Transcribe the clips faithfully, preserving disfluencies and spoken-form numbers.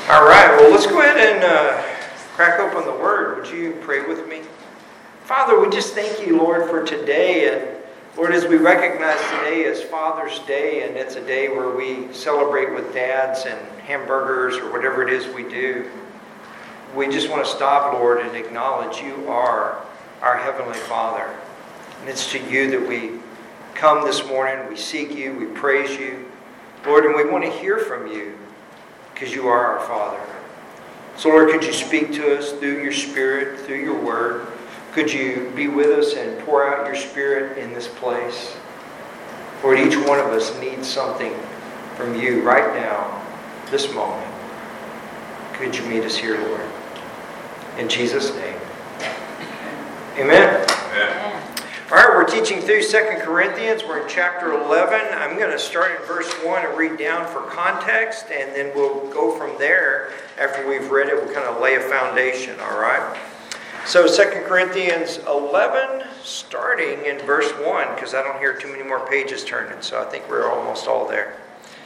All right, well, let's go ahead and uh, crack open the Word. Would you pray with me? Father, we just thank you, Lord, for today. And Lord, as we recognize today as Father's Day, and it's a day where we celebrate with dads and hamburgers or whatever it is we do, we just want to stop, Lord, and acknowledge you are our Heavenly Father. And it's to you that we come this morning. We seek you. We praise you, Lord, and we want to hear from you because you are our Father. So, Lord, could you speak to us through your Spirit, through your Word? Could you be with us and pour out your Spirit in this place? Lord, each one of us needs something from you right now, this moment. Could you meet us here, Lord? In Jesus' name. Amen. Amen. All right, we're teaching through Second Corinthians. We're in chapter eleven. I'm going to start in verse one and read down for context, and then we'll go from there. After we've read it, we'll kind of lay a foundation, all right? So Second Corinthians eleven, starting in verse one, because I don't hear too many more pages turning, so I think we're almost all there.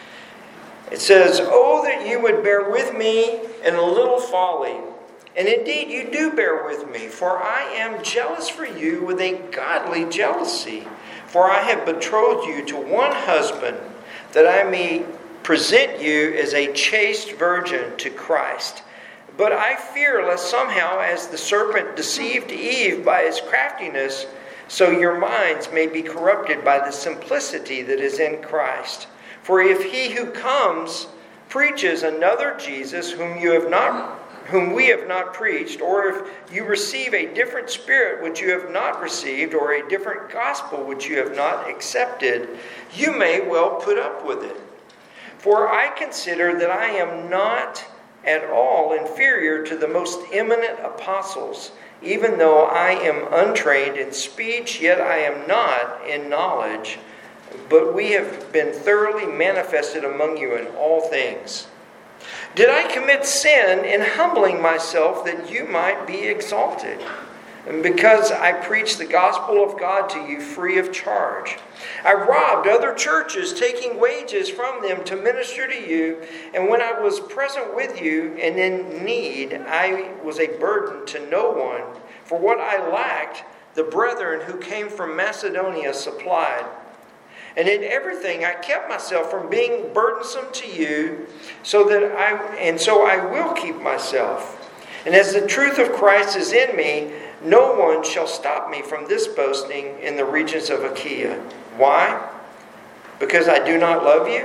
It says, "Oh, that you would bear with me in a little folly. And indeed, you do bear with me, for I am jealous for you with a godly jealousy. For I have betrothed you to one husband, that I may present you as a chaste virgin to Christ. But I fear lest somehow, as the serpent deceived Eve by his craftiness, so your minds may be corrupted by the simplicity that is in Christ. For if he who comes preaches another Jesus whom you have not whom we have not preached, or if you receive a different spirit which you have not received, or a different gospel which you have not accepted, you may well put up with it. For I consider that I am not at all inferior to the most eminent apostles, even though I am untrained in speech, yet I am not in knowledge. But we have been thoroughly manifested among you in all things. Did I commit sin in humbling myself that you might be exalted? And because I preached the gospel of God to you free of charge. I robbed other churches, taking wages from them to minister to you. And when I was present with you and in need, I was a burden to no one. For what I lacked, the brethren who came from Macedonia supplied. And in everything I kept myself from being burdensome to you, so that I and so I will keep myself. And as the truth of Christ is in me, no one shall stop me from this boasting in the regions of Achaia. Why? Because I do not love you?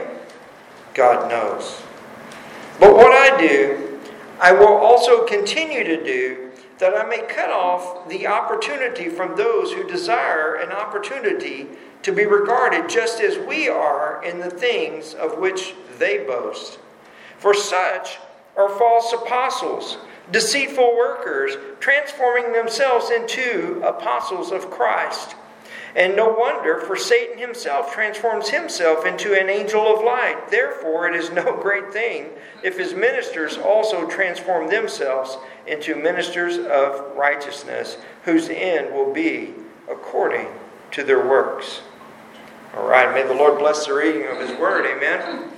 God knows. But what I do, I will also continue to do, that I may cut off the opportunity from those who desire an opportunity to be regarded just as we are in the things of which they boast. For such are false apostles, deceitful workers, transforming themselves into apostles of Christ. And no wonder, for Satan himself transforms himself into an angel of light. Therefore, it is no great thing if his ministers also transform themselves into ministers of righteousness, whose end will be according to their works." All right, may the Lord bless the reading of his word, amen.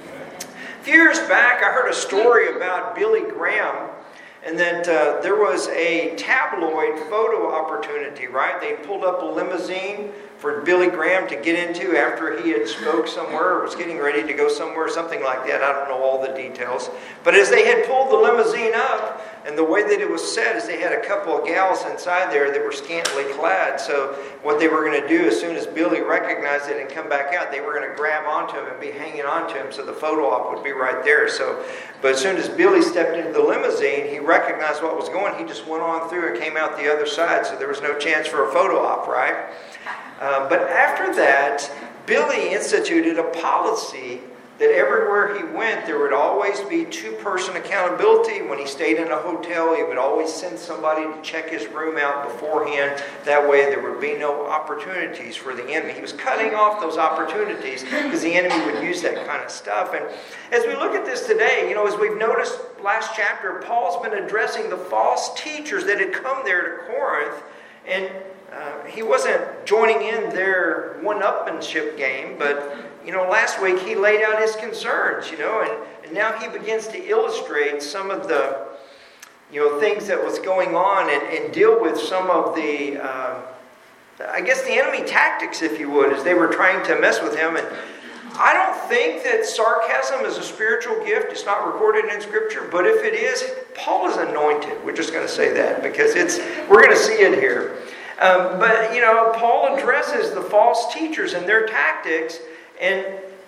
A few years back, I heard a story about Billy Graham, and that uh, there was a tabloid photo opportunity, right? They pulled up a limousine for Billy Graham to get into after he had spoke somewhere or was getting ready to go somewhere, something like that. I don't know all the details. But as they had pulled the limousine up, and the way that it was set is they had a couple of gals inside there that were scantily clad. So what they were going to do as soon as Billy recognized it and come back out, they were going to grab onto him and be hanging onto him so the photo op would be right there. So, but as soon as Billy stepped into the limousine, he recognized what was going. He just went on through and came out the other side. So there was no chance for a photo op, right? Uh, but after that, Billy instituted a policy that everywhere he went, there would always be two-person accountability. When he stayed in a hotel, he would always send somebody to check his room out beforehand. That way there would be no opportunities for the enemy. He was cutting off those opportunities because the enemy would use that kind of stuff. And as we look at this today, you know, as we've noticed last chapter, Paul's been addressing the false teachers that had come there to Corinth. And uh, he wasn't joining in their one-upmanship game, but you know, last week he laid out his concerns, you know, and, And now he begins to illustrate some of the, you know, things that was going on and, and deal with some of the, uh, I guess the enemy tactics, if you would, as they were trying to mess with him. And I don't think that sarcasm is a spiritual gift. It's not recorded in Scripture. But if it is, Paul is anointed. We're just going to say that because it's we're going to see it here. Um, but, you know, Paul addresses the false teachers and their tactics, and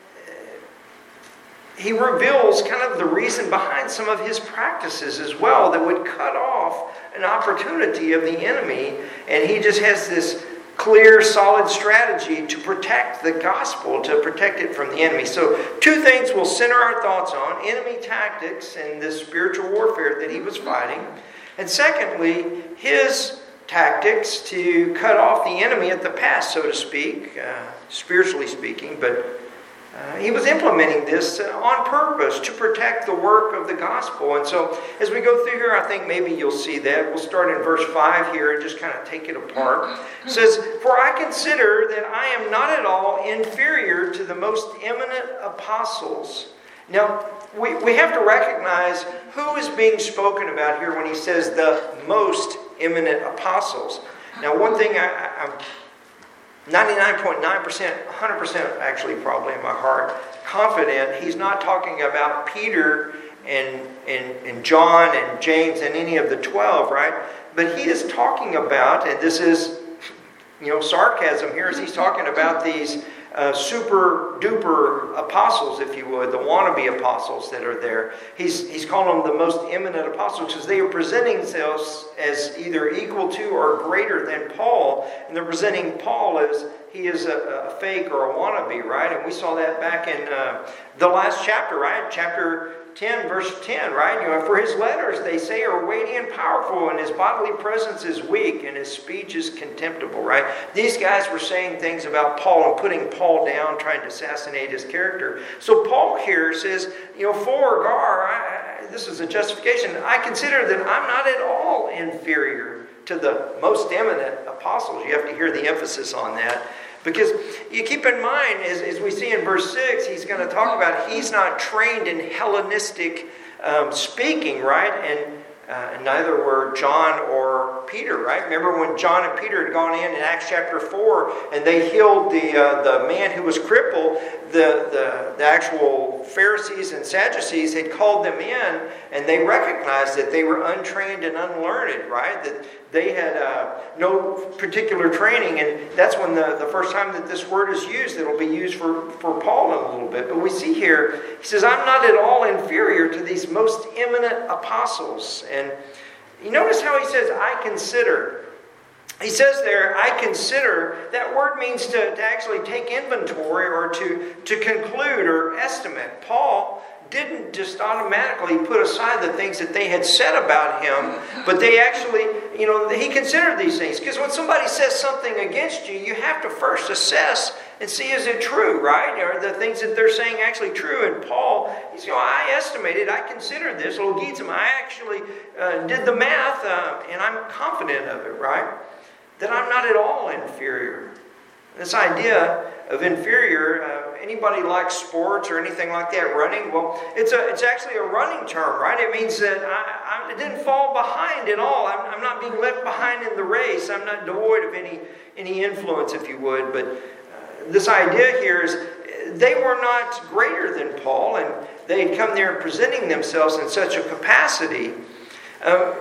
he reveals kind of the reason behind some of his practices as well that would cut off an opportunity of the enemy. And he just has this clear, solid strategy to protect the gospel, to protect it from the enemy. So two things we'll center our thoughts on: enemy tactics and this spiritual warfare that he was fighting. And secondly, his tactics to cut off the enemy at the pass, so to speak, uh, spiritually speaking. But uh, he was implementing this uh, on purpose to protect the work of the gospel. And so as we go through here, I think maybe you'll see that. We'll start in verse five here and just kind of take it apart. It says, "For I consider that I am not at all inferior to the most eminent apostles." Now, we, we have to recognize who is being spoken about here when he says the most eminent apostles. Now, one thing I, I, I'm ninety-nine point nine percent, one hundred percent actually probably in my heart, confident he's not talking about Peter and, and, and John and James and any of the twelve, right? But he is talking about, and this is, you know, sarcasm here, as he's talking about these uh, super duper apostles, if you would, the wannabe apostles that are there. He's, he's calling them the most eminent apostles because they are presenting themselves as either equal to or greater than Paul. And they're presenting Paul as he is a, a fake or a wannabe, right? And we saw that back in uh, the last chapter, right? Chapter ten, verse ten, right? You know, for his letters, they say, are weighty and powerful, and his bodily presence is weak, and his speech is contemptible, right? These guys were saying things about Paul and putting Paul down, trying to assassinate his character. So Paul here says, you know, for Gar, I, this is a justification. I consider that I'm not at all inferior to the most eminent apostles. You have to hear the emphasis on that. Because you keep in mind, as, as we see in verse six, he's going to talk about he's not trained in Hellenistic um, speaking, right? And uh, neither were John or Peter, right? Remember when John and Peter had gone in in Acts chapter four and they healed the uh, the man who was crippled, the, the, the actual Pharisees and Sadducees had called them in and they recognized that they were untrained and unlearned, right? That they had uh, no particular training, and that's when the, the first time that this word is used, it'll be used for, for Paul in a little bit. But we see here, he says, I'm not at all inferior to these most eminent apostles. And you notice how he says, I consider. He says there, I consider. That word means to, to actually take inventory or to, to conclude or estimate. Paul didn't just automatically put aside the things that they had said about him, but they actually, you know, he considered these things. Because when somebody says something against you, you have to first assess and see, is it true, right? Are the things that they're saying actually true? And Paul, he's going, I estimated, I considered this. Logizim, I actually uh, did the math, uh, and I'm confident of it, right? That I'm not at all inferior. This idea of inferior, uh, anybody likes sports or anything like that, running? Well, it's a it's actually a running term, right? It means that I, I didn't fall behind at all. I'm, I'm not being left behind in the race. I'm not devoid of any, any influence, if you would. But uh, this idea here is they were not greater than Paul, and they had come there presenting themselves in such a capacity. Um,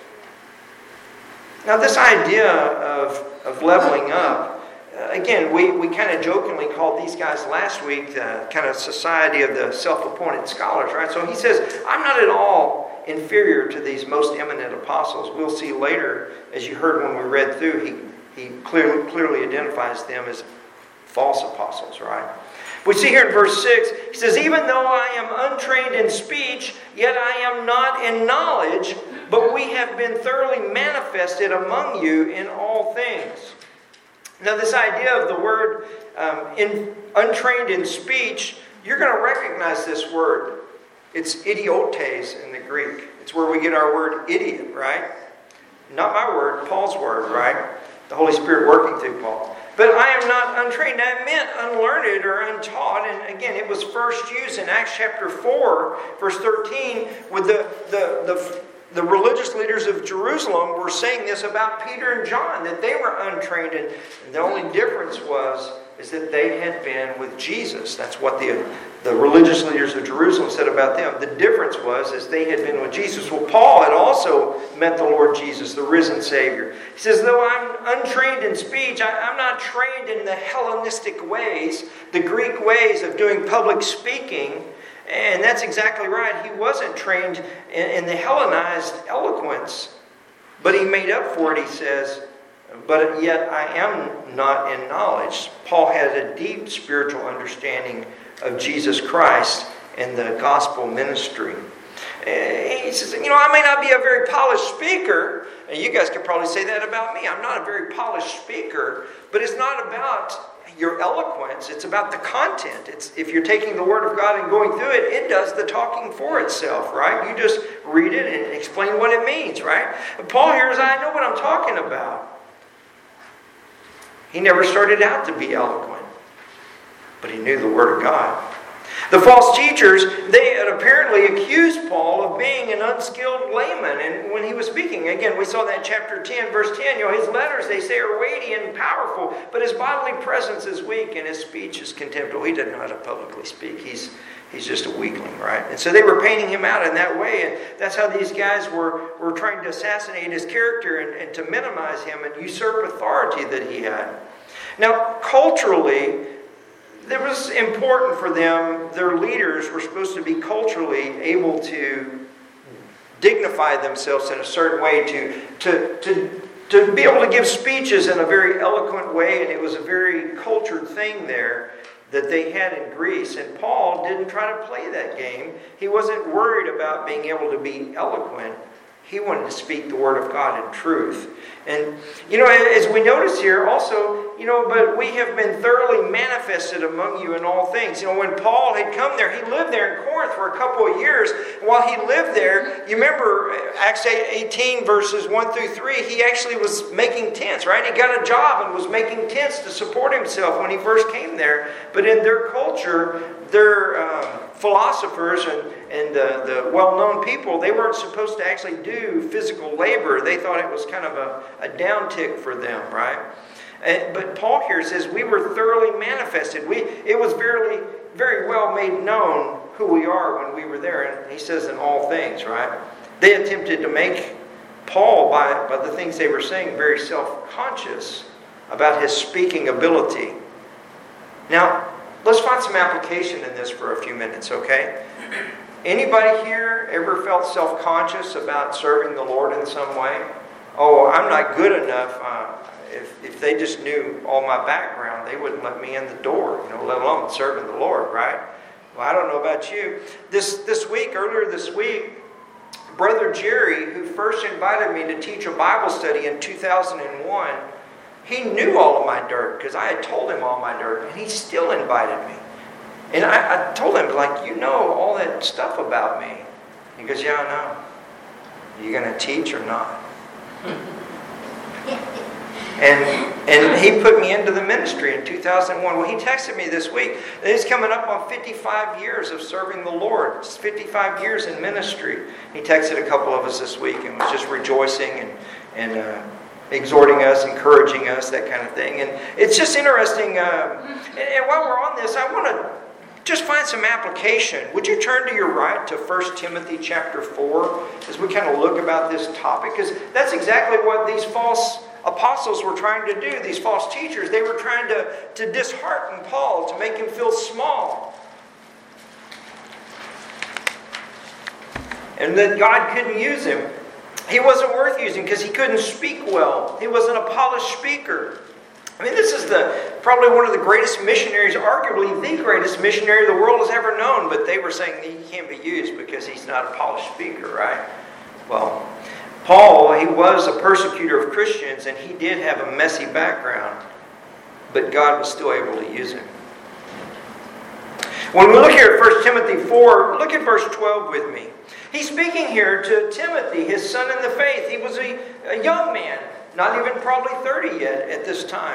now, this idea of, of leveling up, Uh, again, we, we kind of jokingly called these guys last week the kind of society of the self-appointed scholars, right? So he says, I'm not at all inferior to these most eminent apostles. We'll see later, as you heard when we read through, he, he clearly, clearly identifies them as false apostles, right? We see here in verse six, he says, even though I am untrained in speech, yet I am not in knowledge, but we have been thoroughly manifested among you in all things. Now, this idea of the word um, in, untrained in speech, you're going to recognize this word. It's idiotes in the Greek. It's where we get our word idiot, right? Not my word, Paul's word, right? The Holy Spirit working through Paul. But I am not untrained. That meant unlearned or untaught. And again, it was first used in Acts chapter four, verse thirteen, with the, the, the, the religious leaders of Jerusalem were saying this about Peter and John, that they were untrained. And the only difference was is that they had been with Jesus. That's what the, the religious leaders of Jerusalem said about them. The difference was is they had been with Jesus. Well, Paul had also met the Lord Jesus, the risen Savior. He says, though I'm untrained in speech, I, I'm not trained in the Hellenistic ways, the Greek ways of doing public speaking. And that's exactly right. He wasn't trained in, in the Hellenized eloquence. But he made up for it, he says, but yet I am not in knowledge. Paul had a deep spiritual understanding of Jesus Christ and the gospel ministry. He says, you know, I may not be a very polished speaker. And you guys could probably say that about me. I'm not a very polished speaker. But it's not about your eloquence. It's about the content. It's if you're taking the Word of God and going through it, it does the talking for itself, right? You just read it and explain what it means, right? But Paul here is, I know what I'm talking about. He never started out to be eloquent, but he knew the Word of God. The false teachers, they had apparently accused Paul of being an unskilled layman. And when he was speaking, again, we saw that in chapter ten, verse ten, you know, his letters, they say, are weighty and powerful, but his bodily presence is weak and his speech is contemptible. He doesn't know how to publicly speak. He's He's just a weakling, right? And so they were painting him out in that way. And that's how these guys were, were trying to assassinate his character and, and to minimize him and usurp authority that he had. Now, culturally, it was important for them. Their leaders were supposed to be culturally able to dignify themselves in a certain way, to, to, to, to be able to give speeches in a very eloquent way. And it was a very cultured thing there that they had in Greece. And Paul didn't try to play that game. He wasn't worried about being able to be eloquent. He wanted to speak the Word of God in truth. And, you know, as we notice here also, you know, but we have been thoroughly manifested among you in all things. You know, when Paul had come there, he lived there in Corinth for a couple of years. And while he lived there, you remember Acts eighteen verses one through three, he actually was making tents, right? He got a job and was making tents to support himself when he first came there. But in their culture, their um, philosophers and, and uh, the well-known people, they weren't supposed to actually do physical labor. They thought it was kind of a, a downtick for them, right? And, but Paul here says we were thoroughly manifested. We it was very, very well made known who we are when we were there. And he says in all things, right? They attempted to make Paul, by, by the things they were saying, very self-conscious about his speaking ability. Now, let's find some application in this for a few minutes, okay? Anybody here ever felt self-conscious about serving the Lord in some way? Oh, I'm not good enough. Uh, if, if they just knew all my background, they wouldn't let me in the door, you know, let alone serving the Lord, right? Well, I don't know about you. This, this week, earlier this week, Brother Jerry, who first invited me to teach a Bible study in two thousand one, he knew all of my dirt because I had told him all my dirt, and he still invited me. And I, I told him, like, you know all that stuff about me. He goes, yeah, I know. You going to teach or not? and and he put me into the ministry in two thousand one. Well, he texted me this week that he's coming up on fifty-five years of serving the Lord. It's fifty-five years in ministry. He texted a couple of us this week and was just rejoicing and, and uh, exhorting us, encouraging us, that kind of thing. And it's just interesting. Uh, and, and while we're on this, I want to just find some application. Would you turn to your right to First Timothy chapter four as we kind of look about this topic? Because that's exactly what these false apostles were trying to do, these false teachers. They were trying to, to dishearten Paul, to make him feel small. And that God couldn't use him. He wasn't worth using because he couldn't speak well. He wasn't a polished speaker. I mean, this is the probably one of the greatest missionaries, arguably the greatest missionary the world has ever known, but they were saying that he can't be used because he's not a polished speaker, right? Well, Paul, he was a persecutor of Christians, and he did have a messy background, but God was still able to use him. When we look here at First Timothy four, look at verse twelve with me. He's speaking here to Timothy, his son in the faith. He was a, a young man, not even probably thirty yet at this time.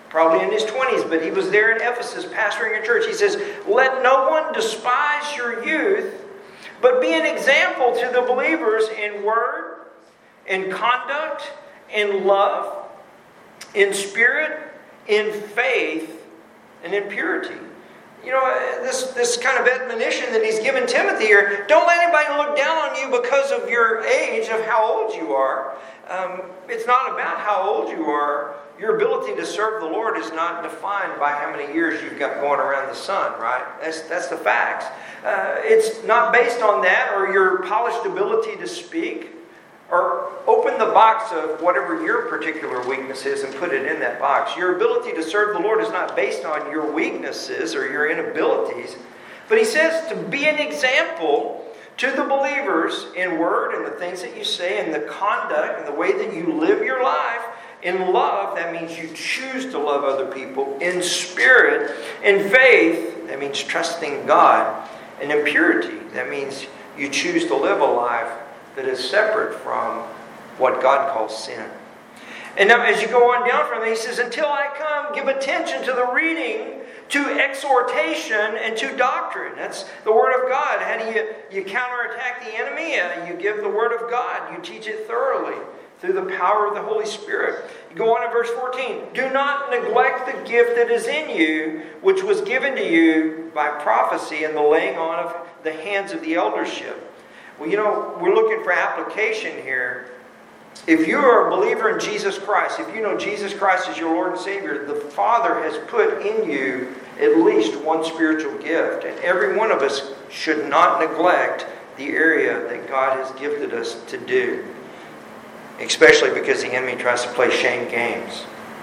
probably in his twenties, but he was there in Ephesus pastoring a church. He says, let no one despise your youth, but be an example to the believers in word, in conduct, in love, in spirit, in faith, and in purity. You know, this, this kind of admonition that he's given Timothy here, don't let anybody look down on you because of your age, of how old you are. Um, it's not about how old you are. Your ability to serve the Lord is not defined by how many years you've got going around the sun, right? That's, that's the facts. Uh, it's not based on that or your polished ability to speak. Or open the box of whatever your particular weakness is and put it in that box. Your ability to serve the Lord is not based on your weaknesses or your inabilities. But he says to be an example to the believers in word and the things that you say and the conduct and the way that you live your life. In love, that means you choose to love other people. In spirit, in faith, that means trusting God. And in purity, that means you choose to live a life that is separate from what God calls sin. And now as you go on down from there, he says, until I come, give attention to the reading, to exhortation, and to doctrine. That's the Word of God. How do you, you counterattack the enemy? Uh, you give the Word of God. You teach it thoroughly through the power of the Holy Spirit. You go on in verse fourteen. Do not neglect the gift that is in you, which was given to you by prophecy and the laying on of the hands of the eldership. Well, you know, we're looking for application here. If you are a believer in Jesus Christ, if you know Jesus Christ is your Lord and Savior, the Father has put in you at least one spiritual gift. And every one of us should not neglect the area that God has gifted us to do. Especially because the enemy tries to play shame games.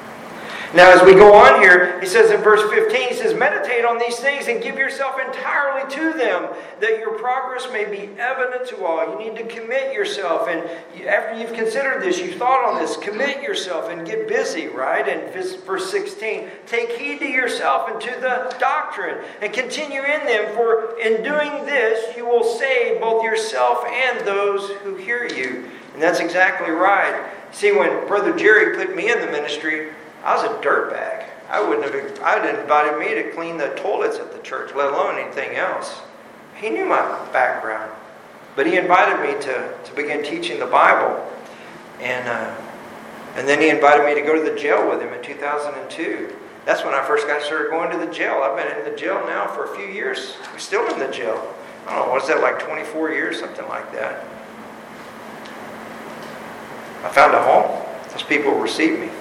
Now as we go on here, he says in verse fifteen, he says, meditate on these things and give yourself entirely to them, that your progress may be evident to all. You need to commit yourself. And after you've considered this, you've thought on this, commit yourself and get busy, right? And verse sixteen, take heed to yourself and to the doctrine and continue in them. For in doing this, you will save both yourself and those who hear you. And that's exactly right. See, when Brother Jerry put me in the ministry, I was a dirtbag. I wouldn't have. I'd invited me to clean the toilets at the church, let alone anything else. He knew my background, but he invited me to, to begin teaching the Bible, and uh, and then he invited me to go to the jail with him in two thousand two. That's when I first got started going to the jail. I've been in the jail now for a few years. I'm still in the jail. I don't know, what's that, like twenty-four years, something like that. I found a home. Those people received me.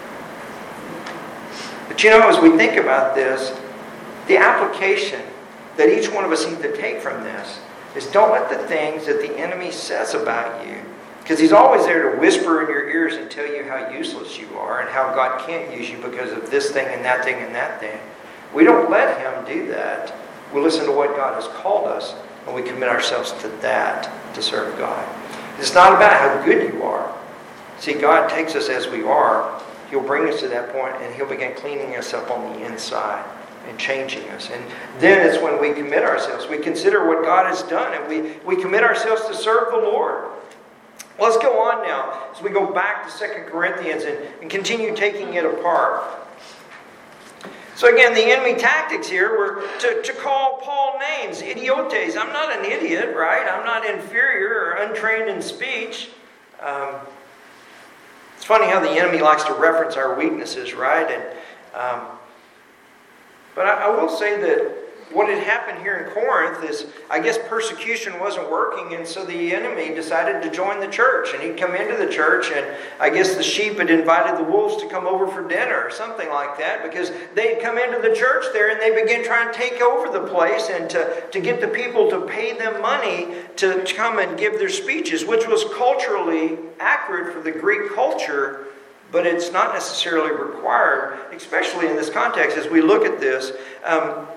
But you know, as we think about this, the application that each one of us need to take from this is don't let the things that the enemy says about you, because he's always there to whisper in your ears and tell you how useless you are and how God can't use you because of this thing and that thing and that thing. We don't let him do that. We listen to what God has called us and we commit ourselves to that to serve God. It's not about how good you are. See, God takes us as we are. He'll bring us to that point and he'll begin cleaning us up on the inside and changing us. And then it's when we commit ourselves. We consider what God has done and we, we commit ourselves to serve the Lord. Let's go on now as we go back to Second Corinthians and, and continue taking it apart. So again, the enemy tactics here were to, to call Paul names, idiotes. I'm not an idiot, right? I'm not inferior or untrained in speech. Um, It's funny how the enemy likes to reference our weaknesses, right? And um, but I, I will say that what had happened here in Corinth is, I guess persecution wasn't working, and so the enemy decided to join the church. And he'd come into the church, and I guess the sheep had invited the wolves to come over for dinner or something like that, because they'd come into the church there and they began trying to take over the place and to, to get the people to pay them money to, to come and give their speeches, which was culturally accurate for the Greek culture, but it's not necessarily required, especially in this context as we look at this. Um,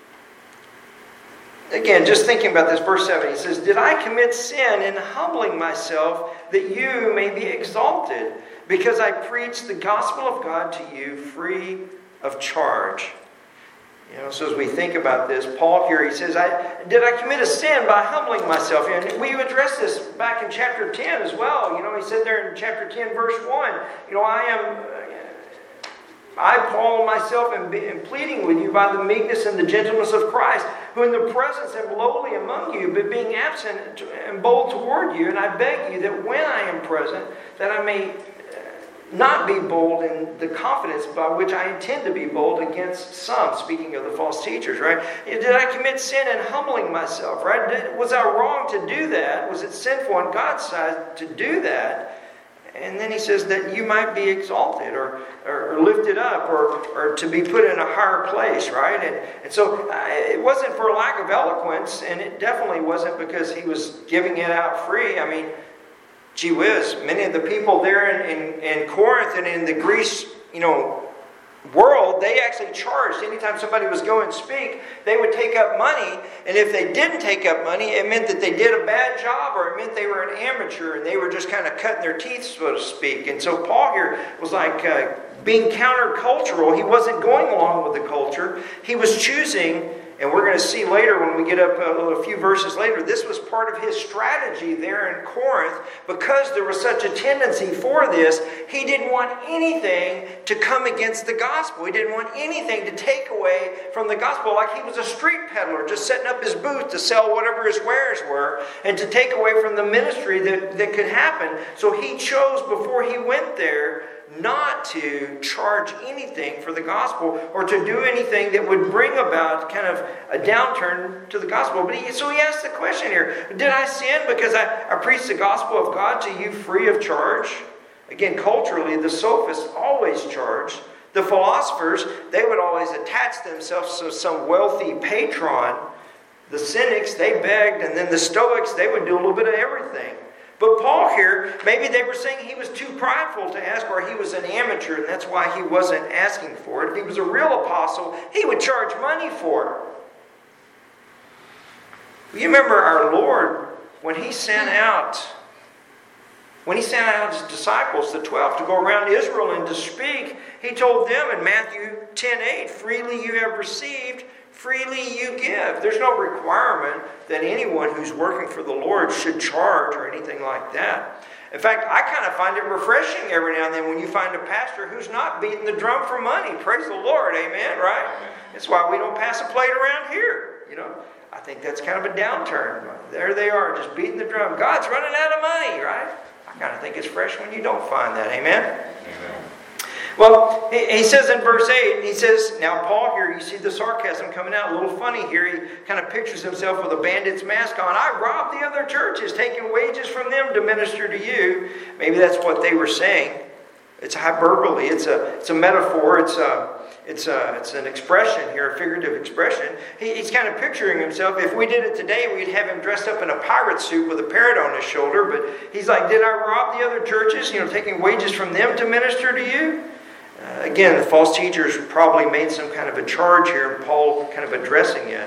Again, just thinking about this, verse seven, he says, did I commit sin in humbling myself that you may be exalted? Because I preach the gospel of God to you free of charge. You know, so as we think about this, Paul here, he says, I, did I commit a sin by humbling myself? And we addressed this back in chapter ten as well. You know, he said there in chapter ten, verse one, you know, I am... I, Paul, myself, am, am pleading with you by the meekness and the gentleness of Christ, who in the presence am lowly among you, but being absent am bold toward you. And I beg you that when I am present, that I may not be bold in the confidence by which I intend to be bold against some, speaking of the false teachers, right? Did I commit sin in humbling myself, right? Did, was I wrong to do that? Was it sinful on God's side to do that? And then he says that you might be exalted or, or, or lifted up or, or to be put in a higher place, right? And, and so uh, it wasn't for lack of eloquence, and it definitely wasn't because he was giving it out free. I mean, gee whiz, many of the people there in, in, in Corinth and in the Greece, you know, world, they actually charged. Anytime somebody was going to speak, they would take up money. And if they didn't take up money, it meant that they did a bad job, or it meant they were an amateur and they were just kind of cutting their teeth, so to speak. And so Paul here was like uh, being countercultural. He wasn't going along with the culture. He was choosing. And we're going to see later when we get up a, little, a few verses later, this was part of his strategy there in Corinth. Because there was such a tendency for this, he didn't want anything to come against the gospel. He didn't want anything to take away from the gospel, like he was a street peddler just setting up his booth to sell whatever his wares were and to take away from the ministry that, that could happen. So he chose before he went there not to charge anything for the gospel or to do anything that would bring about kind of a downturn to the gospel. But he, so he asked the question here, did I sin because I, I preached the gospel of God to you free of charge? Again, culturally, the sophists always charged. The philosophers, they would always attach themselves to some wealthy patron. The cynics, they begged, and then the Stoics, they would do a little bit of everything. But Paul here, maybe they were saying he was too prideful to ask, or he was an amateur, and that's why he wasn't asking for it. If he was a real apostle, he would charge money for it. You remember our Lord, when he sent out, when he sent out his disciples, the twelve, to go around Israel and to speak, he told them in Matthew ten eight, freely you have received, freely you give. There's no requirement that anyone who's working for the Lord should charge or anything like that. In fact, I kind of find it refreshing every now and then when you find a pastor who's not beating the drum for money. Praise the Lord, amen, right? That's why we don't pass a plate around here, you know. I think that's kind of a downturn. There they are, just beating the drum. God's running out of money, right? I kind of think it's fresh when you don't find that, amen? Amen. Well, he says in verse eight, he says, now Paul here, you see the sarcasm coming out, a little funny here. He kind of pictures himself with a bandit's mask on. I robbed the other churches, taking wages from them to minister to you. Maybe that's what they were saying. It's hyperbole. It's a, it's a metaphor. It's a, it's a, it's an expression here, a figurative expression. He, he's kind of picturing himself. If we did it today, we'd have him dressed up in a pirate suit with a parrot on his shoulder. But he's like, did I rob the other churches, you know, taking wages from them to minister to you? Uh, again, the false teachers probably made some kind of a charge here, and Paul kind of addressing it.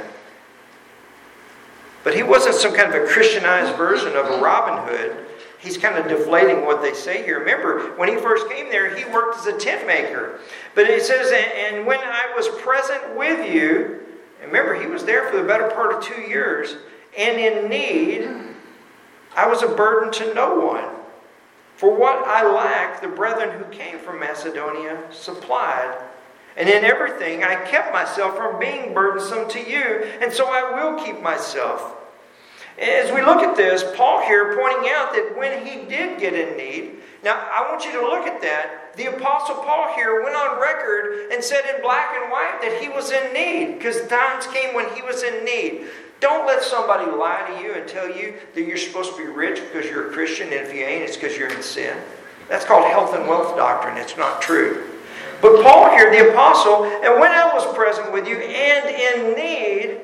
But he wasn't some kind of a Christianized version of a Robin Hood. He's kind of deflating what they say here. Remember, when he first came there, he worked as a tent maker. But it says, and when I was present with you, and remember, he was there for the better part of two years, and in need, I was a burden to no one. For what I lacked, the brethren who came from Macedonia supplied. And in everything, I kept myself from being burdensome to you, and so I will keep myself. As we look at this, Paul here pointing out that when he did get in need, now I want you to look at that. The Apostle Paul here went on record and said in black and white that he was in need, because times came when he was in need. Don't let somebody lie to you and tell you that you're supposed to be rich because you're a Christian, and if you ain't, it's because you're in sin. That's called health and wealth doctrine. It's not true. But Paul here, the apostle, and when I was present with you and in need,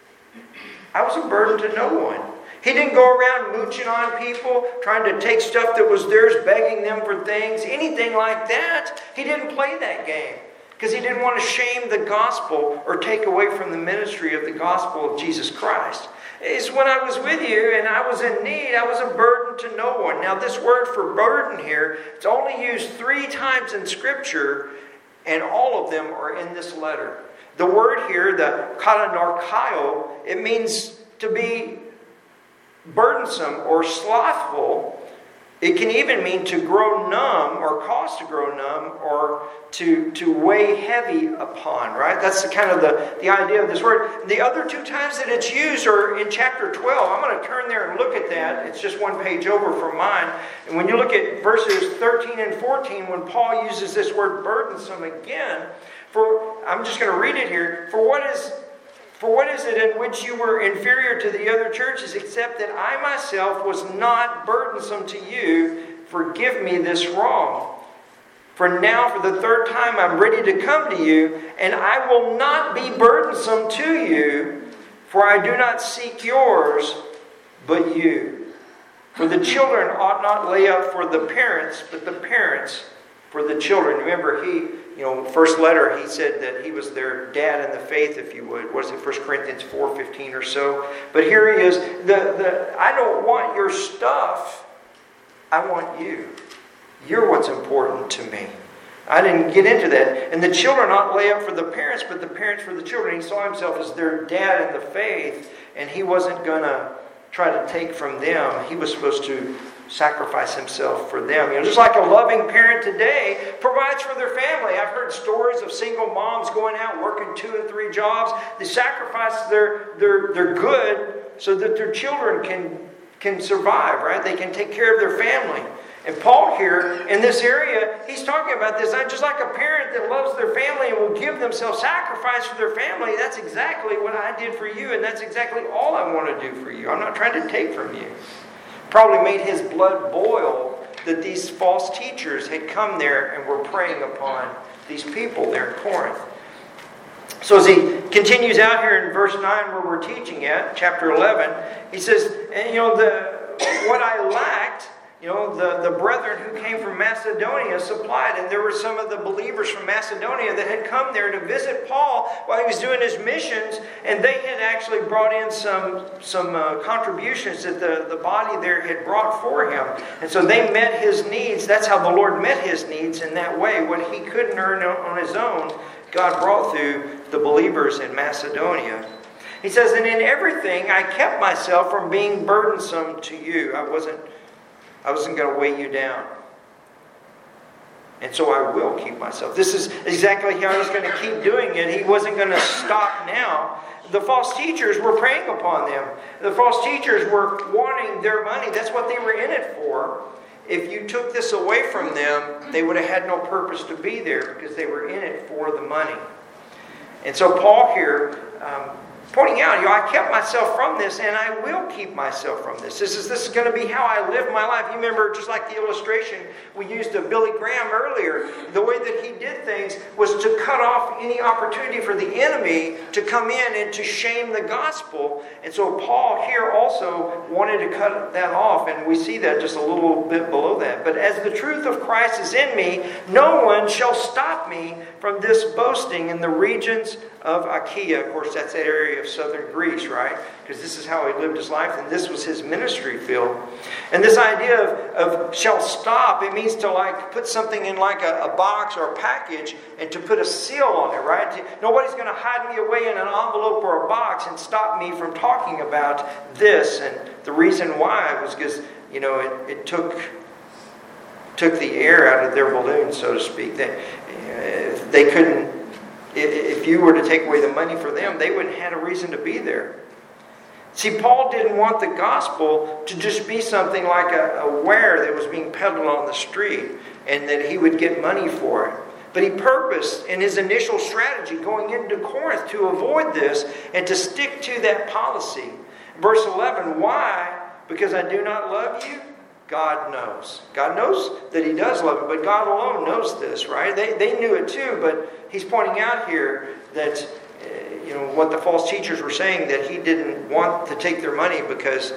I was a burden to no one. He didn't go around mooching on people, trying to take stuff that was theirs, begging them for things, anything like that. He didn't play that game. Because he didn't want to shame the gospel or take away from the ministry of the gospel of Jesus Christ. It's when I was with you and I was in need, I was a burden to no one. Now this word for burden here, it's only used three times in Scripture, and all of them are in this letter. The word here, the katanarkaio, it means to be burdensome or slothful. It can even mean to grow numb or cause to grow numb or to, to weigh heavy upon, right? That's the kind of the, the idea of this word. The other two times that it's used are in chapter twelve. I'm going to turn there and look at that. It's just one page over from mine. And when you look at verses thirteen and fourteen, when Paul uses this word burdensome again, for I'm just going to read it here. For what is... For what is it in which you were inferior to the other churches, except that I myself was not burdensome to you? Forgive me this wrong. For now, for the third time, I'm ready to come to you, and I will not be burdensome to you, for I do not seek yours, but you. For the children ought not lay up for the parents, but the parents for the children. Remember, he... You know, first letter, he said that he was their dad in the faith, if you would. What is it, First Corinthians four fifteen or so? But here he is. The, the, I don't want your stuff. I want you. You're what's important to me. I didn't get into that. And the children ought lay up for the parents, but the parents for the children. He saw himself as their dad in the faith, and he wasn't going to try to take from them. He was supposed to sacrifice himself for them. You know, just like a loving parent today provides for their family. I've heard stories of single moms going out working two and three jobs. They sacrifice their their their good so that their children can can survive, right? They can take care of their family. And Paul here in this area, he's talking about this. Just like a parent that loves their family and will give themselves sacrifice for their family, that's exactly what I did for you, and that's exactly all I want to do for you. I'm not trying to take from you. Probably made his blood boil that these false teachers had come there and were preying upon these people there in Corinth. So as he continues out here in verse nine where we're teaching at, chapter eleven, he says, and you know, the what I lacked, you know, the, the brethren who came from Macedonia supplied. And there were some of the believers from Macedonia that had come there to visit Paul while he was doing his missions. And they had actually brought in some, some uh, contributions that the, the body there had brought for him. And so they met his needs. That's how the Lord met his needs in that way. What he couldn't earn on his own, God brought through the believers in Macedonia. He says, and in everything I kept myself from being burdensome to you. I wasn't I wasn't going to weigh you down. And so I will keep myself. This is exactly how he's going to keep doing it. He wasn't going to stop now. The false teachers were preying upon them. The false teachers were wanting their money. That's what they were in it for. If you took this away from them, they would have had no purpose to be there because they were in it for the money. And so Paul here, um, pointing out, you know, I kept myself from this, and I will keep myself from this. This is this is going to be how I live my life. You remember, just like the illustration we used of Billy Graham earlier, the way that he did things was to cut off any opportunity for the enemy to come in and to shame the gospel. And so Paul here also wanted to cut that off, and we see that just a little bit below that. But as the truth of Christ is in me, no one shall stop me from this boasting in the regions of Achaia. Of course, that's that area of southern Greece, right? Because this is how he lived his life, and this was his ministry field. And this idea of, of shall stop, it means to like put something in like a, a box or a package and to put a seal on it, right? Nobody's going to hide me away in an envelope or a box and stop me from talking about this. And the reason why was because, you know, it, it took took the air out of their balloon, so to speak. They, they couldn't, if you were to take away the money for them, they wouldn't have had a reason to be there. See, Paul didn't want the gospel to just be something like a, a ware that was being peddled on the street and that he would get money for it. But he purposed in his initial strategy going into Corinth to avoid this and to stick to that policy. Verse eleven, why? Because I do not love you? God knows. God knows that he does love it, but God alone knows this, right? They, they knew it too, but he's pointing out here that, uh, you know, what the false teachers were saying, that he didn't want to take their money because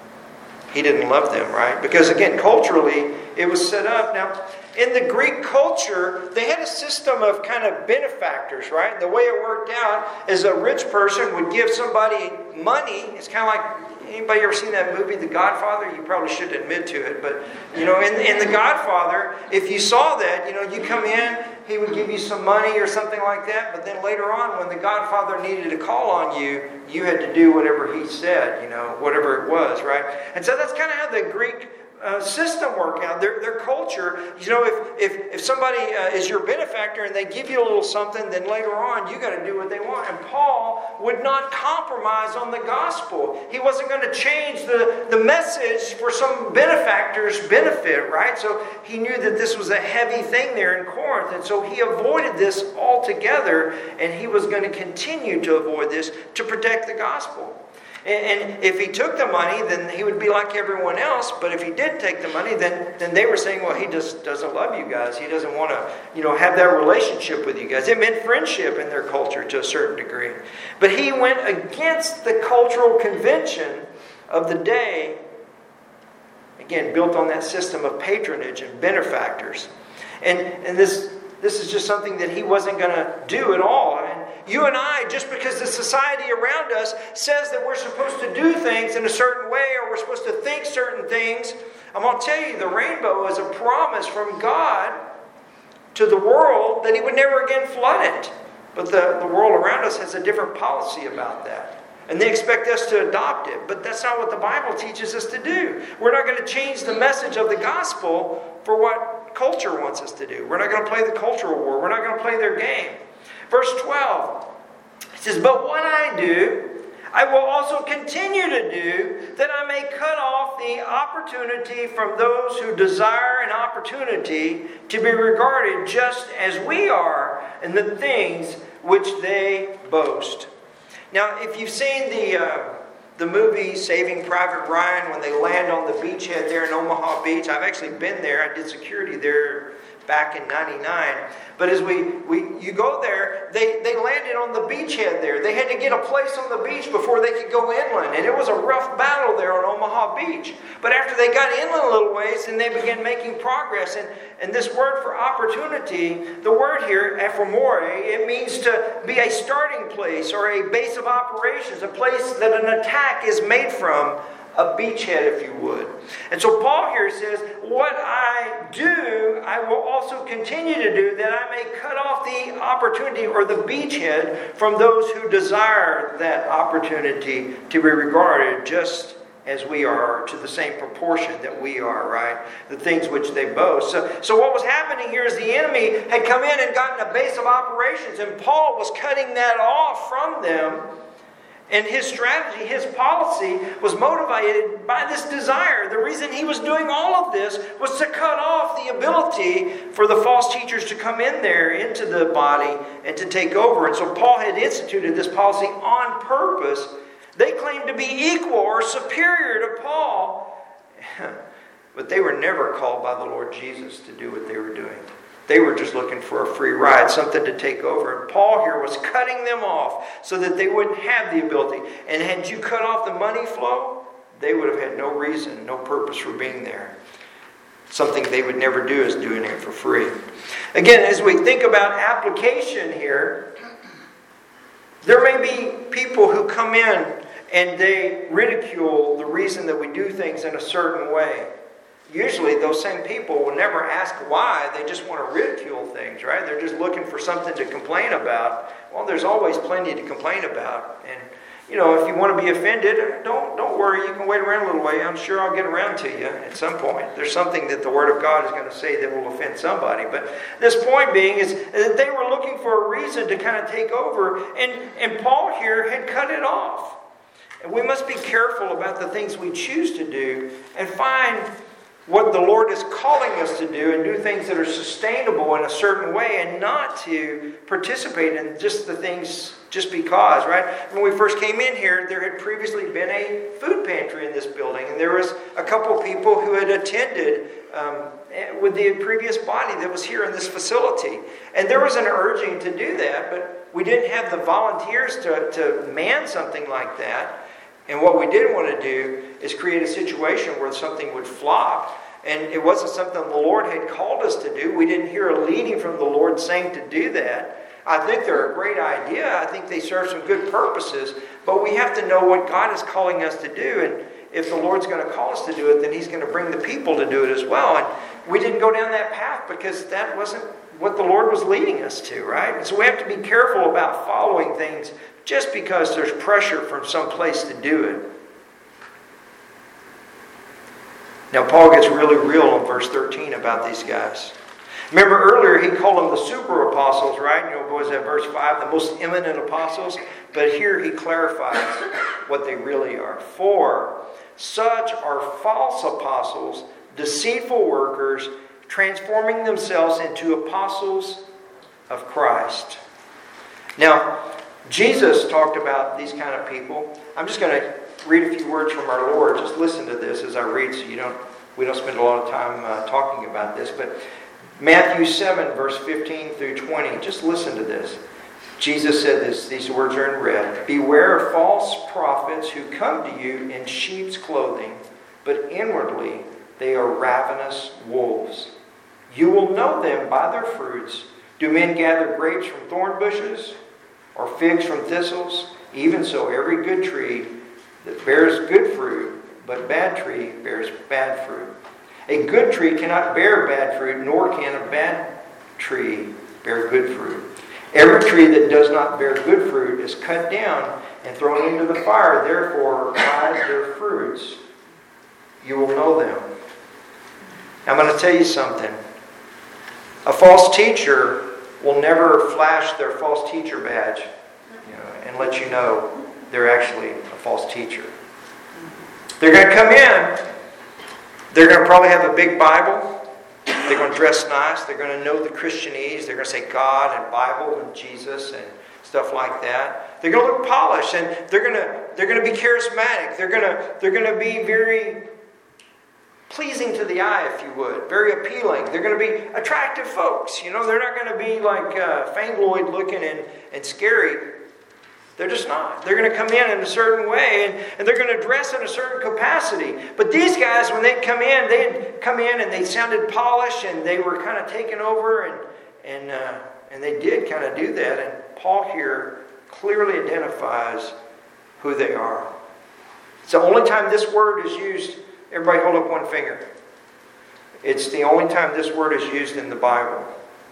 he didn't love them, right? Because again, culturally, it was set up. Now, in the Greek culture, they had a system of kind of benefactors, right? The way it worked out is a rich person would give somebody money. It's kind of like, anybody ever seen that movie, The Godfather? You probably shouldn't admit to it, but, you know, in, in The Godfather, if you saw that, you know, you come in, he would give you some money or something like that, but then later on, when the Godfather needed to call on you, you had to do whatever he said, you know, whatever it was, right? And so that's kind of how the Greek uh, system work out, their, their culture. You know, if, if, if somebody uh, is your benefactor and they give you a little something, then later on you got to do what they want. And Paul would not compromise on the gospel. He wasn't going to change the, the message for some benefactor's benefit, right? So he knew that this was a heavy thing there in Corinth. And so he avoided this altogether, and he was going to continue to avoid this to protect the gospel. And if he took the money, then he would be like everyone else. But if he did take the money, then, then they were saying, well, he just doesn't love you guys. He doesn't want to, you know, have that relationship with you guys. It meant friendship in their culture to a certain degree. But he went against the cultural convention of the day, again, built on that system of patronage and benefactors. And, and this... This is just something that he wasn't going to do at all. And you and I, just because the society around us says that we're supposed to do things in a certain way, or we're supposed to think certain things, I'm going to tell you, the rainbow is a promise from God to the world that he would never again flood it. But the, the world around us has a different policy about that. And they expect us to adopt it. But that's not what the Bible teaches us to do. We're not going to change the message of the gospel for what culture wants us to do. We're not going to play the cultural war. We're not going to play their game. Verse twelve, it says, but what I do, I will also continue to do, that I may cut off the opportunity from those who desire an opportunity to be regarded just as we are in the things which they boast. Now, if you've seen the uh, the movie Saving Private Ryan, when they land on the beachhead there in Omaha Beach, I've actually been there. I did security there back in ninety-nine. But as we, we you go there, they, they landed on the beachhead there. They had to get a place on the beach before they could go inland. And it was a rough battle there on Omaha Beach. But after they got inland a little ways, then they began making progress. And, and this word for opportunity, the word here, ephemore, it means to be a starting place or a base of operations, a place that an attack is made from. A beachhead, if you would. And so Paul here says, what I do, I will also continue to do, that I may cut off the opportunity or the beachhead from those who desire that opportunity to be regarded just as we are, to the same proportion that we are, right? The things which they boast. So, so what was happening here is the enemy had come in and gotten a base of operations, and Paul was cutting that off from them. And his strategy, his policy, was motivated by this desire. The reason he was doing all of this was to cut off the ability for the false teachers to come in there into the body and to take over. And so Paul had instituted this policy on purpose. They claimed to be equal or superior to Paul, but they were never called by the Lord Jesus to do what they were doing. They were just looking for a free ride, something to take over. And Paul here was cutting them off so that they wouldn't have the ability. And had you cut off the money flow, they would have had no reason, no purpose for being there. Something they would never do is doing it for free. Again, as we think about application here, there may be people who come in and they ridicule the reason that we do things in a certain way. Usually those same people will never ask why. They just want to ridicule things, right? They're just looking for something to complain about. Well, there's always plenty to complain about. And, you know, if you want to be offended, don't don't worry. You can wait around a little way. I'm sure I'll get around to you at some point. There's something that the Word of God is going to say that will offend somebody. But this point being is that they were looking for a reason to kind of take over. And, and Paul here had cut it off. And we must be careful about the things we choose to do and find what the Lord is calling us to do and do things that are sustainable in a certain way, and not to participate in just the things just because, right? When we first came in here, there had previously been a food pantry in this building, and there was a couple people who had attended um, with the previous body that was here in this facility. And there was an urging to do that, but we didn't have the volunteers to, to man something like that. And what we did want to do is create a situation where something would flop. And it wasn't something the Lord had called us to do. We didn't hear a leading from the Lord saying to do that. I think they're a great idea. I think they serve some good purposes. But we have to know what God is calling us to do. And if the Lord's going to call us to do it, then He's going to bring the people to do it as well. And we didn't go down that path because that wasn't what the Lord was leading us to, right? And so we have to be careful about following things just because there's pressure from some place to do it. Now, Paul gets really real in verse thirteen about these guys. Remember earlier he called them the super apostles, right? You know, what was that verse five? The most eminent apostles. But here he clarifies what they really are. For such are false apostles, deceitful workers, transforming themselves into apostles of Christ. Now, Jesus talked about these kind of people. I'm just going to read a few words from our Lord. Just listen to this as I read, so you don't. We don't spend a lot of time uh, talking about this. But Matthew seven, verse fifteen through twenty. Just listen to this. Jesus said this. These words are in red. Beware of false prophets who come to you in sheep's clothing, but inwardly they are ravenous wolves. You will know them by their fruits. Do men gather grapes from thorn bushes, or figs from thistles? Even so, every good tree that bears good fruit, but bad tree bears bad fruit. A good tree cannot bear bad fruit, nor can a bad tree bear good fruit. Every tree that does not bear good fruit is cut down and thrown into the fire. Therefore, by their fruits you will know them. I'm going to tell you something. A false teacher will never flash their false teacher badge, you know, and let you know they're actually a false teacher. They're going to come in. They're going to probably have a big Bible. They're going to dress nice. They're going to know the Christianese. They're going to say God and Bible and Jesus and stuff like that. They're going to look polished, and they're going to they're going to be charismatic. They're going to they're going to be very pleasing to the eye, if you would, very appealing. They're going to be attractive folks. You know, they're not going to be like uh, fangloid looking and, and scary. They're just not. They're going to come in in a certain way, and, and they're going to dress in a certain capacity. But these guys, when they'd come in, they'd come in and they sounded polished, and they were kind of taken over, and and uh, and they did kind of do that. And Paul here clearly identifies who they are. It's the only time this word is used. Everybody hold up one finger. It's the only time this word is used in the Bible.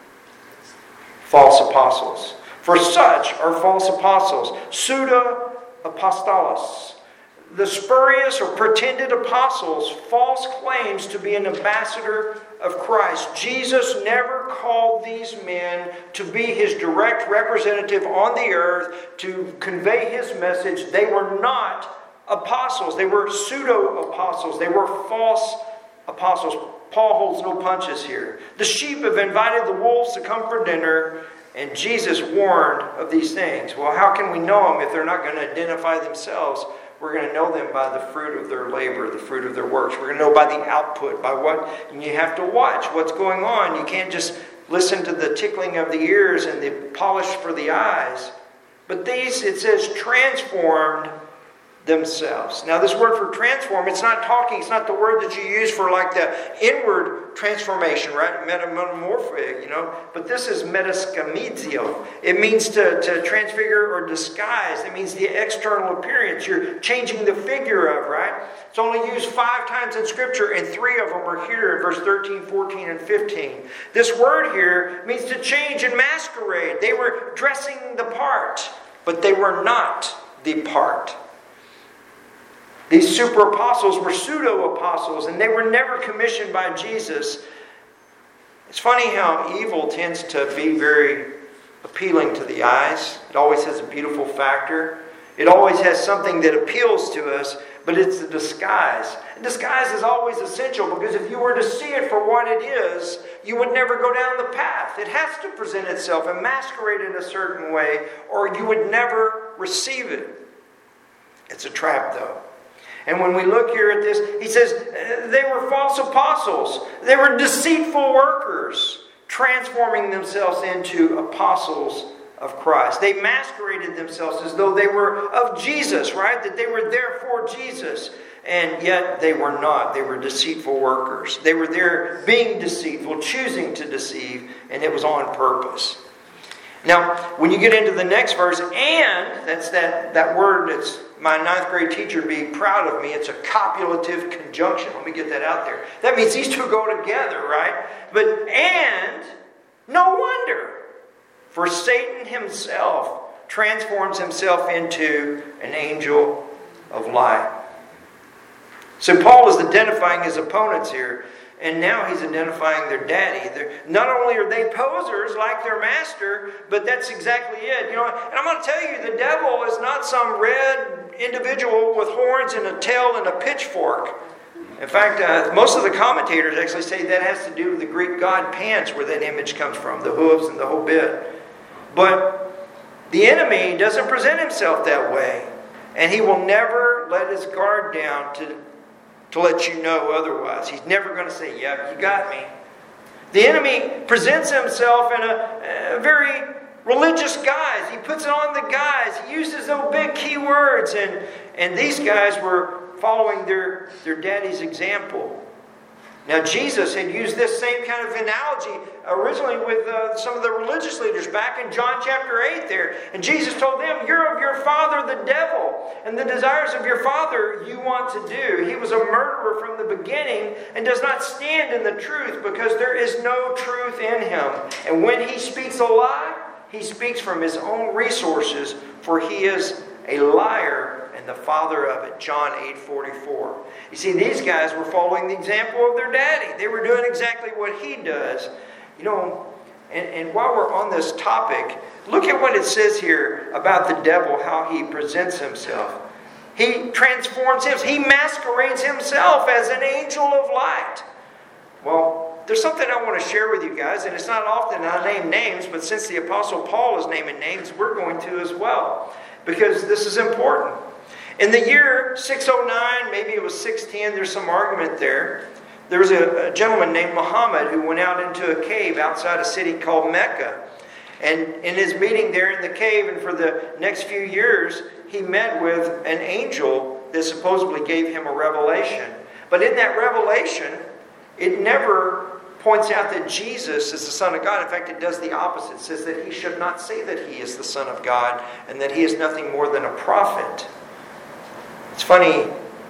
False apostles. For such are false apostles, pseudo-apostolos, the spurious or pretended apostles, false claims to be an ambassador of Christ. Jesus never called these men to be his direct representative on the earth to convey his message. They were not apostles. They were pseudo-apostles. They were false apostles. Paul holds no punches here. The sheep have invited the wolves to come for dinner, and Jesus warned of these things. Well, how can we know them if they're not going to identify themselves? We're going to know them by the fruit of their labor, the fruit of their works. We're going to know by the output, by what, and you have to watch what's going on. You can't just listen to the tickling of the ears and the polish for the eyes. But these, it says, transformed themselves. Now, this word for transform, it's not talking, it's not the word that you use for like the inward transformation, right? Metamorphic, you know. But this is metaskamizio. It means to, to transfigure or disguise. It means the external appearance. You're changing the figure of, right? It's only used five times in Scripture, and three of them are here in verse thirteen, fourteen, and fifteen. This word here means to change and masquerade. They were dressing the part, but they were not the part. These super apostles were pseudo apostles, and they were never commissioned by Jesus. It's funny how evil tends to be very appealing to the eyes. It always has a beautiful factor. It always has something that appeals to us, but it's a disguise. And disguise is always essential, because if you were to see it for what it is, you would never go down the path. It has to present itself and masquerade in a certain way, or you would never receive it. It's a trap, though. And when we look here at this, he says they were false apostles. They were deceitful workers, transforming themselves into apostles of Christ. They masqueraded themselves as though they were of Jesus, right? That they were there for Jesus. And yet they were not. They were deceitful workers. They were there being deceitful, choosing to deceive, and it was on purpose. Now, when you get into the next verse, and, that's that, that word that's my ninth grade teacher would be proud of me. It's a copulative conjunction. Let me get that out there. That means these two go together, right? But, and, no wonder, for Satan himself transforms himself into an angel of light. So Paul is identifying his opponents here. And now he's identifying their daddy. They're, not only are they posers like their master, but that's exactly it. You know, and I'm going to tell you, the devil is not some red individual with horns and a tail and a pitchfork. In fact, uh, most of the commentators actually say that has to do with the Greek god Pan, where that image comes from, the hooves and the whole bit. But the enemy doesn't present himself that way. And he will never let his guard down to to let you know otherwise. He's never going to say, yeah, you got me. The enemy presents himself in a, a very religious guise. He puts it on the guise. He uses those big key words. And, and these guys were following their, their daddy's example. Now, Jesus had used this same kind of analogy originally with uh, some of the religious leaders back in John chapter eight there. And Jesus told them, you're of your father the devil, and the desires of your father you want to do. He was a murderer from the beginning and does not stand in the truth because there is no truth in him. And when he speaks a lie, he speaks from his own resources, for he is a liar and the father of it. John eight forty-four. You see, these guys were following the example of their daddy. They were doing exactly what he does. You know, and, and while we're on this topic, look at what it says here about the devil, how he presents himself. He transforms himself. He masquerades himself as an angel of light. Well, there's something I want to share with you guys, and it's not often I name names, but since the Apostle Paul is naming names, we're going to as well, because this is important. In the year six oh nine, maybe it was six ten, there's some argument there. There was a, a gentleman named Muhammad who went out into a cave outside a city called Mecca. And in his meeting there in the cave, and for the next few years, he met with an angel that supposedly gave him a revelation. But in that revelation, it never points out that Jesus is the Son of God. In fact, it does the opposite. It says that he should not say that he is the Son of God and that he is nothing more than a prophet. It's funny,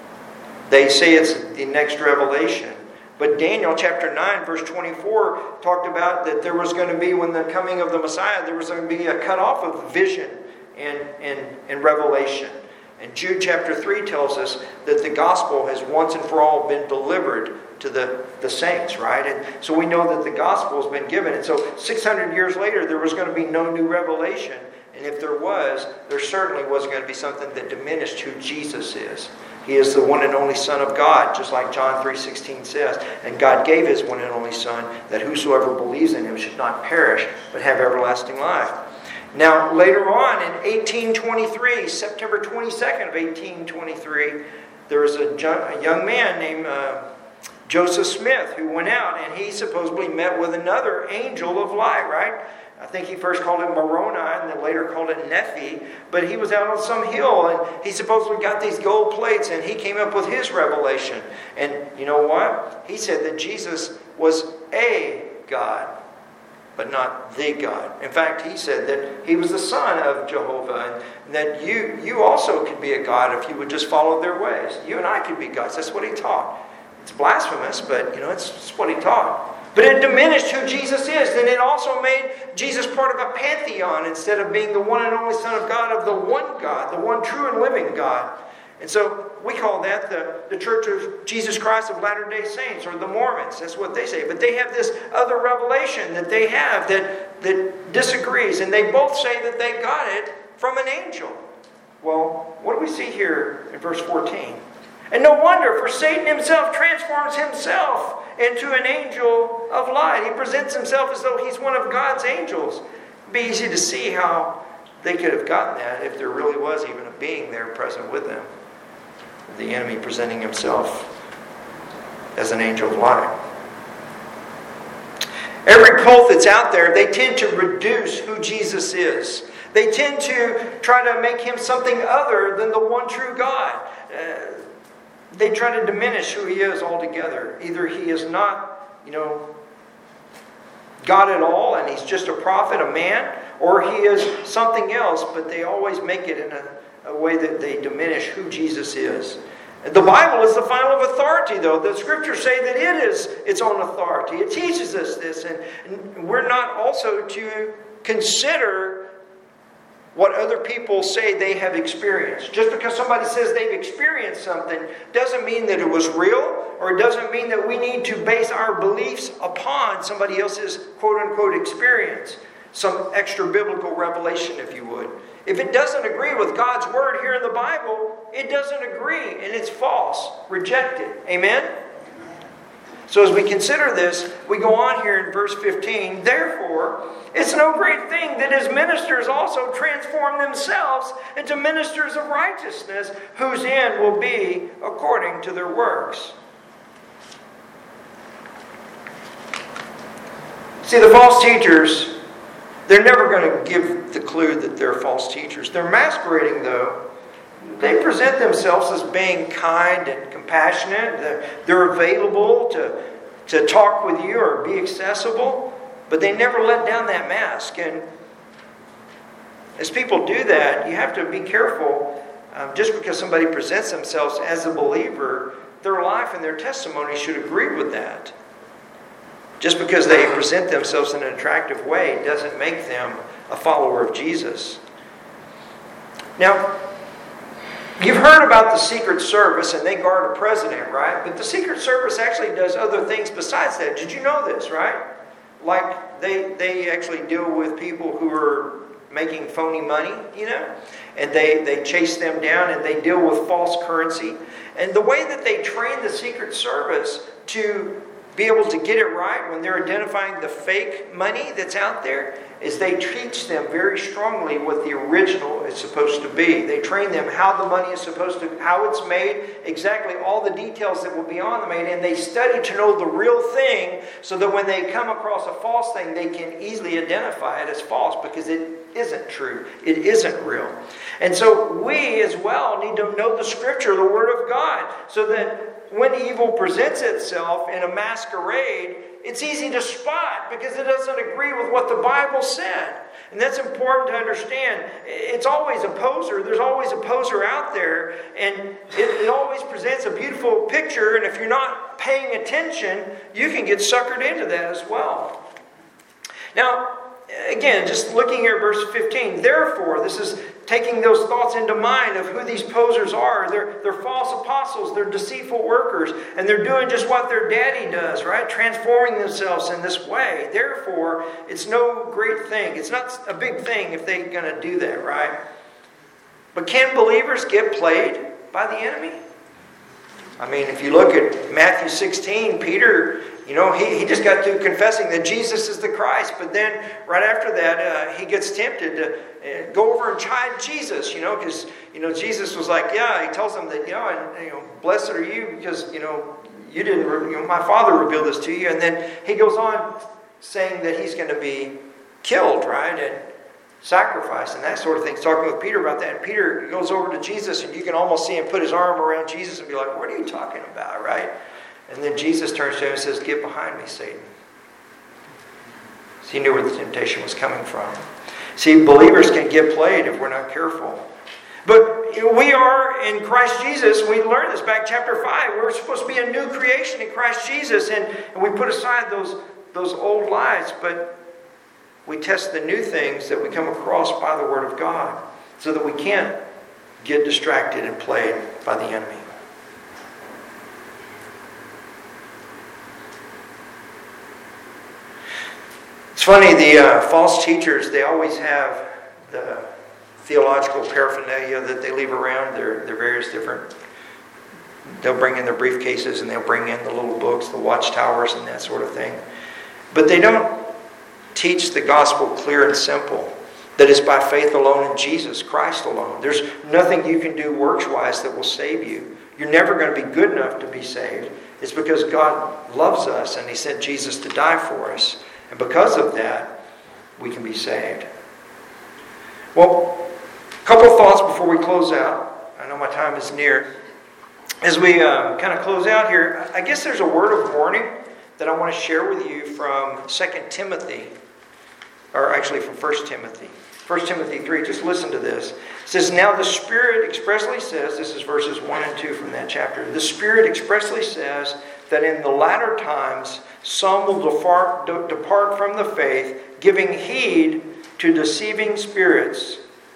they say it's the next revelation. But Daniel chapter nine, verse twenty-four, talked about that there was going to be, when the coming of the Messiah, there was going to be a cutoff of vision and, and, and revelation. And Jude chapter three tells us that the gospel has once and for all been delivered to the, the saints, right? And so we know that the gospel has been given. And so six hundred years later, there was going to be no new revelation. And if there was, there certainly wasn't going to be something that diminished who Jesus is. He is the one and only Son of God, just like John three sixteen says. And God gave His one and only Son, that whosoever believes in Him should not perish, but have everlasting life. Now, later on in eighteen twenty-three, September twenty-second of eighteen twenty-three, there was a, a young man named uh, Joseph Smith who went out, and he supposedly met with another angel of light, right? I think he first called it Moroni and then later called it Nephi. But he was out on some hill and he supposedly got these gold plates and he came up with his revelation. And you know what? He said that Jesus was a God, but not the God. In fact, he said that he was the Son of Jehovah and that you, you also could be a God if you would just follow their ways. You and I could be gods. That's what he taught. It's blasphemous, but you know, it's, it's what he taught. But it diminished who Jesus is. And it also made Jesus part of a pantheon instead of being the one and only Son of God, of the one God, the one true and living God. And so we call that the, the Church of Jesus Christ of Latter-day Saints, or the Mormons. That's what they say. But they have this other revelation that they have that, that disagrees. And they both say that they got it from an angel. Well, what do we see here in verse fourteen? And no wonder, for Satan himself transforms himself into an angel of light. He presents himself as though he's one of God's angels. It'd be easy to see how they could have gotten that if there really was even a being there present with them. The enemy presenting himself as an angel of light. Every cult that's out there, they tend to reduce who Jesus is. They tend to try to make him something other than the one true God. Uh, They try to diminish who he is altogether. Either he is not, you know, God at all, and he's just a prophet, a man, or he is something else, but they always make it in a, a way that they diminish who Jesus is. The Bible is the final authority, though. The Scriptures say that it is its own authority. It teaches us this, and, and we're not also to consider what other people say they have experienced. Just because somebody says they've experienced something doesn't mean that it was real, or it doesn't mean that we need to base our beliefs upon somebody else's quote-unquote experience. Some extra biblical revelation, if you would. If it doesn't agree with God's word here in the Bible, it doesn't agree and it's false. Reject it. Amen? So as we consider this, we go on here in verse fifteen. Therefore, it's no great thing that his ministers also transform themselves into ministers of righteousness, whose end will be according to their works. See, the false teachers, they're never going to give the clue that they're false teachers. They're masquerading, though. They present themselves as being kind and compassionate. They're available to, to talk with you or be accessible. But they never let down that mask. And as people do that, you have to be careful. Um, just because somebody presents themselves as a believer, their life and their testimony should agree with that. Just because they present themselves in an attractive way doesn't make them a follower of Jesus. Now, you've heard about the Secret Service, and they guard a president, right? But the Secret Service actually does other things besides that. Did you know this, right? Like, they, they actually deal with people who are making phony money, you know? And they, they chase them down, and they deal with false currency. And the way that they train the Secret Service to be able to get it right when they're identifying the fake money that's out there is they teach them very strongly what the original is supposed to be. They train them how the money is supposed to, how it's made, exactly all the details that will be on the made, and they study to know the real thing so that when they come across a false thing, they can easily identify it as false because it isn't true. It isn't real. And so we as well need to know the Scripture, the Word of God, so that when evil presents itself in a masquerade, it's easy to spot because it doesn't agree with what the Bible said. And that's important to understand. It's always a poser. There's always a poser out there. And it, it always presents a beautiful picture. And if you're not paying attention, you can get suckered into that as well. Now, again, just looking here at verse fifteen. Therefore, this is taking those thoughts into mind of who these posers are. They're, they're false apostles. They're deceitful workers. And they're doing just what their daddy does, right? Transforming themselves in this way. Therefore, it's no great thing. It's not a big thing if they're going to do that, right? But can believers get played by the enemy? I mean, if you look at Matthew sixteen, Peter, you know, he, he just got through confessing that Jesus is the Christ. But then right after that, uh, he gets tempted to uh, go over and chide Jesus, you know, because, you know, Jesus was like, yeah, he tells them that, you know, and, you know, blessed are you because, you know, you didn't, you know, my Father revealed this to you. And then he goes on saying that he's going to be killed, right? And sacrifice and that sort of thing. He's talking with Peter about that. And Peter goes over to Jesus, and you can almost see him put his arm around Jesus and be like, what are you talking about, right? And then Jesus turns to him and says, get behind me, Satan. So he knew where the temptation was coming from. See, believers can get played if we're not careful. But we are in Christ Jesus. We learned this back in chapter five. We're supposed to be a new creation in Christ Jesus. And, and we put aside those, those old lies. But we test the new things that we come across by the Word of God so that we can't get distracted and played by the enemy. It's funny, the uh, false teachers, they always have the theological paraphernalia that they leave around. They're, they're various different. They'll bring in their briefcases and they'll bring in the little books, the watchtowers and that sort of thing. But they don't teach the gospel clear and simple. That is by faith alone in Jesus Christ alone. There's nothing you can do works-wise that will save you. You're never going to be good enough to be saved. It's because God loves us and He sent Jesus to die for us. And because of that, we can be saved. Well, a couple of thoughts before we close out. I know my time is near. As we uh, kind of close out here, I guess there's a word of warning that I want to share with you from Second Timothy. Or actually from First Timothy. First Timothy three, just listen to this. It says, now the Spirit expressly says, this is verses one and two from that chapter. The Spirit expressly says that in the latter times some will depart, depart from the faith, giving heed to deceiving spirits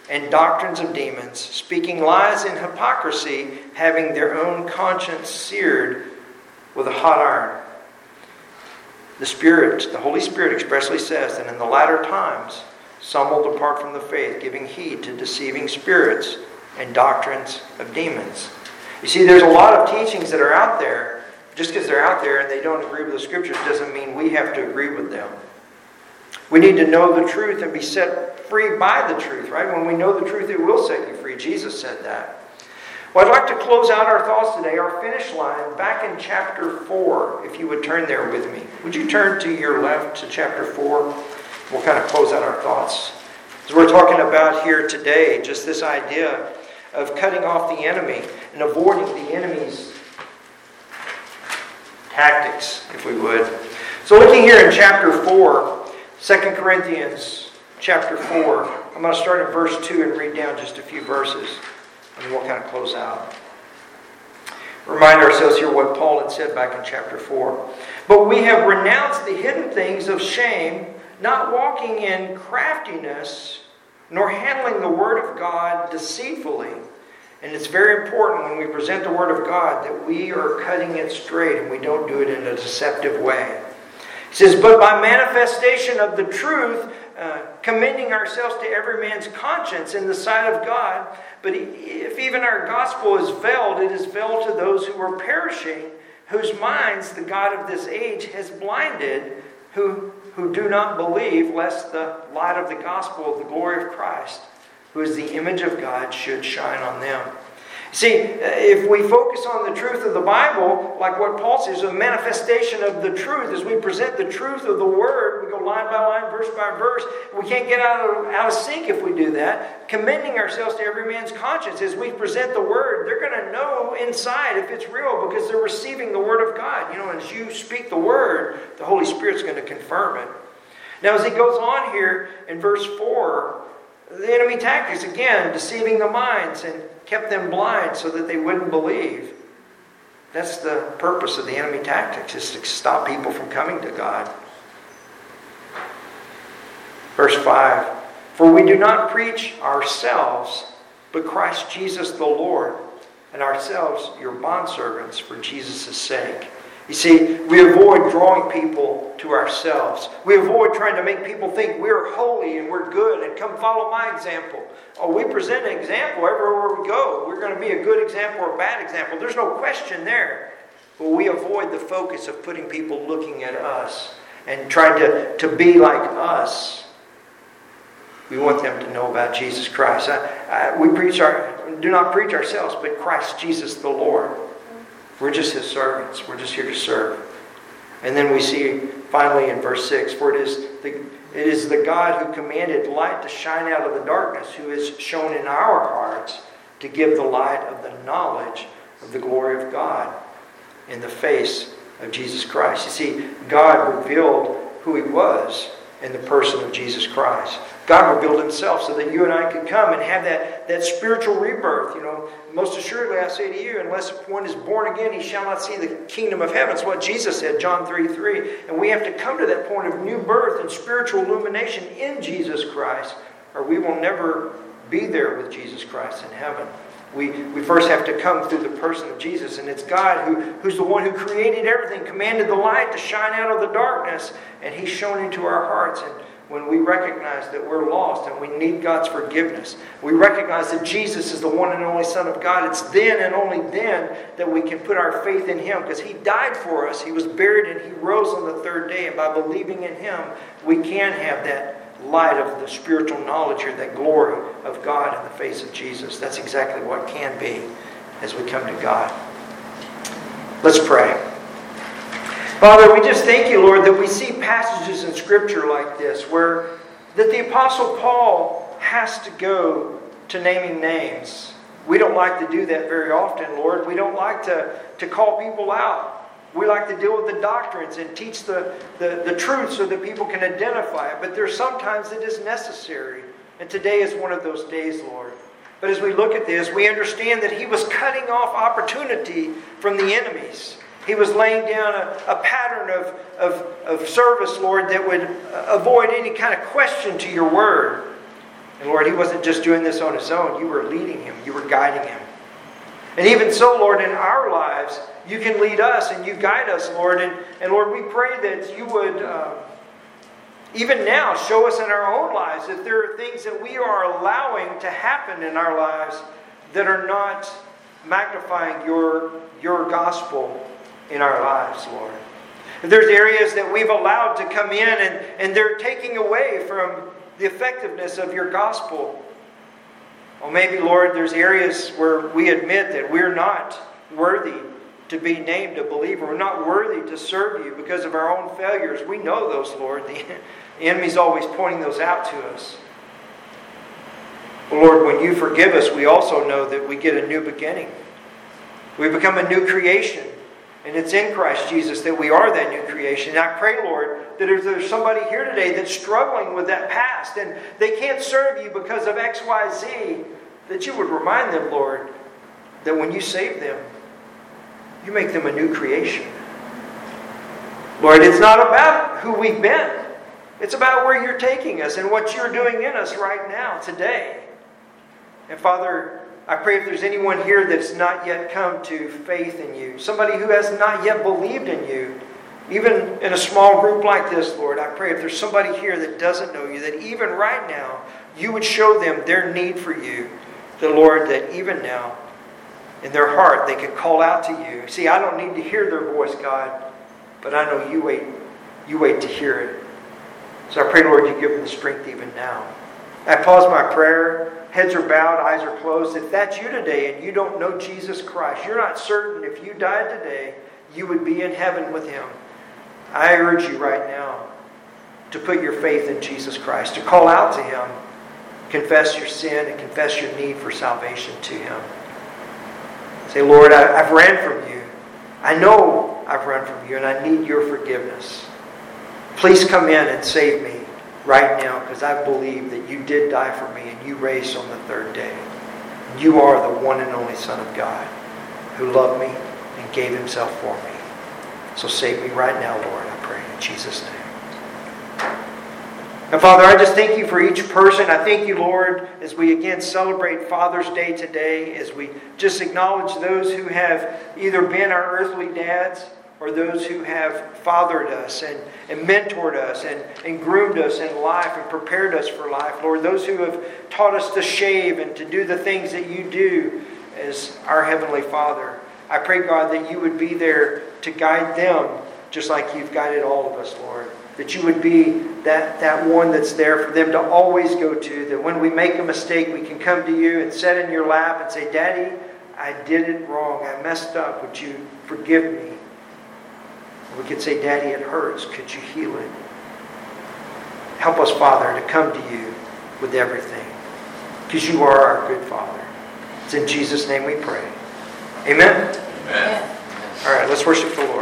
and doctrines of demons, speaking lies and hypocrisy, having their own conscience seared with a hot iron. The Spirit, the Holy Spirit expressly says that in the latter times, some will depart from the faith, giving heed to deceiving spirits and doctrines of demons. You see, there's a lot of teachings that are out there. Just because they're out there and they don't agree with the Scriptures doesn't mean we have to agree with them. We need to know the truth and be set free by the truth, right? When we know the truth, it will set you free. Jesus said that. Well, I'd like to close out our thoughts today, our finish line, back in chapter four, if you would turn there with me. Would you turn to your left to chapter four? We'll kind of close out our thoughts. As we're talking about here today, just this idea of cutting off the enemy and avoiding the enemy's tactics, if we would. So looking here in chapter four, Second Corinthians chapter four, I'm going to start at verse two and read down just a few verses, and we'll kind of close out. Remind ourselves here what Paul had said back in chapter four. But we have renounced the hidden things of shame, not walking in craftiness, nor handling the word of God deceitfully. And it's very important when we present the word of God that we are cutting it straight and we don't do it in a deceptive way. It says, but by manifestation of the truth, uh, commending ourselves to every man's conscience in the sight of God. But if even our gospel is veiled, it is veiled to those who are perishing, whose minds the God of this age has blinded, who, who do not believe, lest the light of the gospel of the glory of Christ, who is the image of God, should shine on them. See, if we focus on the truth of the Bible, like what Paul says, a manifestation of the truth, as we present the truth of the Word, we go line by line, verse by verse. We can't get out of, out of sync if we do that. Commending ourselves to every man's conscience. As we present the Word, they're going to know inside if it's real because they're receiving the Word of God. You know, as you speak the Word, the Holy Spirit's going to confirm it. Now, as he goes on here in verse four, the enemy tactics, again, deceiving the minds and kept them blind so that they wouldn't believe. That's the purpose of the enemy tactics, is to stop people from coming to God. Verse five, for we do not preach ourselves, but Christ Jesus the Lord, and ourselves your bondservants for Jesus' sake. You see, we avoid drawing people to ourselves. We avoid trying to make people think we're holy and we're good and come follow my example. Oh, we present an example everywhere we go. We're going to be a good example or a bad example. There's no question there. But we avoid the focus of putting people looking at us and trying to, to be like us. We want them to know about Jesus Christ. I, I, we preach our, do not preach ourselves, but Christ Jesus the Lord. We're just His servants. We're just here to serve. And then we see finally in verse six, for it is the, it is the God who commanded light to shine out of the darkness, who has shown in our hearts to give the light of the knowledge of the glory of God in the face of Jesus Christ. You see, God revealed who He was in the person of Jesus Christ. God revealed Himself so that you and I could come and have that, that spiritual rebirth. You know, most assuredly I say to you, unless one is born again, he shall not see the kingdom of heaven. It's what Jesus said, John three three. And we have to come to that point of new birth and spiritual illumination in Jesus Christ, or we will never be there with Jesus Christ in heaven. We, we first have to come through the person of Jesus. And it's God who, who's the one who created everything, commanded the light to shine out of the darkness. And He's shown into our hearts. And when we recognize that we're lost and we need God's forgiveness, we recognize that Jesus is the one and only Son of God, it's then and only then that we can put our faith in Him, because He died for us, He was buried, and He rose on the third day. And by believing in Him, we can have that light of the spiritual knowledge or that glory of God in the face of Jesus. That's exactly what can be as we come to God. Let's pray. Father, we just thank You, Lord, that we see passages in Scripture like this where that the Apostle Paul has to go to naming names. We don't like to do that very often, Lord. We don't like to, to call people out. We like to deal with the doctrines and teach the, the, the truth so that people can identify it. But there's sometimes it is necessary. And today is one of those days, Lord. But as we look at this, we understand that He was cutting off opportunity from the enemies. He was laying down a, a pattern of, of, of service, Lord, that would avoid any kind of question to Your word. And Lord, he wasn't just doing this on his own. You were leading him. You were guiding him. And even so, Lord, in our lives, you can lead us and you guide us, Lord. And, and Lord, we pray that you would, uh, even now, show us in our own lives that there are things that we are allowing to happen in our lives that are not magnifying your, your gospel in our lives, Lord. If there's areas that we've allowed to come in and, and they're taking away from the effectiveness of your gospel. Or maybe, Lord, there's areas where we admit that we're not worthy to be named a believer. We're not worthy to serve you because of our own failures. We know those, Lord. The enemy's always pointing those out to us. But Lord, when you forgive us, we also know that we get a new beginning. We become a new creation. And it's in Christ Jesus that we are that new creation. And I pray, Lord, that if there's somebody here today that's struggling with that past and they can't serve you because of X, Y, Z, that you would remind them, Lord, that when you save them, you make them a new creation. Lord, it's not about who we've been. It's about where you're taking us and what you're doing in us right now, today. And Father, I pray if there's anyone here that's not yet come to faith in you, somebody who has not yet believed in you, even in a small group like this, Lord, I pray if there's somebody here that doesn't know you, that even right now, you would show them their need for you. The Lord, that even now, in their heart, they could call out to you. See, I don't need to hear their voice, God, but I know you wait, you wait to hear it. So I pray, Lord, you give them the strength even now. I pause my prayer. Heads are bowed, eyes are closed. If that's you today and you don't know Jesus Christ, you're not certain if you died today, you would be in heaven with Him. I urge you right now to put your faith in Jesus Christ, to call out to Him, confess your sin, and confess your need for salvation to Him. Say, Lord, I, I've ran from you. I know I've run from you, and I need your forgiveness. Please come in and save me right now, because I believe that you did die for me and you raised on the third day. You are the one and only Son of God who loved me and gave Himself for me. So save me right now, Lord, I pray in Jesus' name. And Father, I just thank you for each person. I thank you, Lord, as we again celebrate Father's Day today, as we just acknowledge those who have either been our earthly dads or those who have fathered us and, and mentored us and, and groomed us in life and prepared us for life. Lord, those who have taught us to shave and to do the things that you do as our Heavenly Father. I pray, God, that you would be there to guide them just like you've guided all of us, Lord. That you would be that, that one that's there for them to always go to. That when we make a mistake, we can come to you and sit in your lap and say, Daddy, I did it wrong. I messed up. Would you forgive me? We could say, Daddy, it hurts. Could you heal it? Help us, Father, to come to you with everything. Because you are our good Father. It's in Jesus' name we pray. Amen? Amen. All right, let's worship the Lord.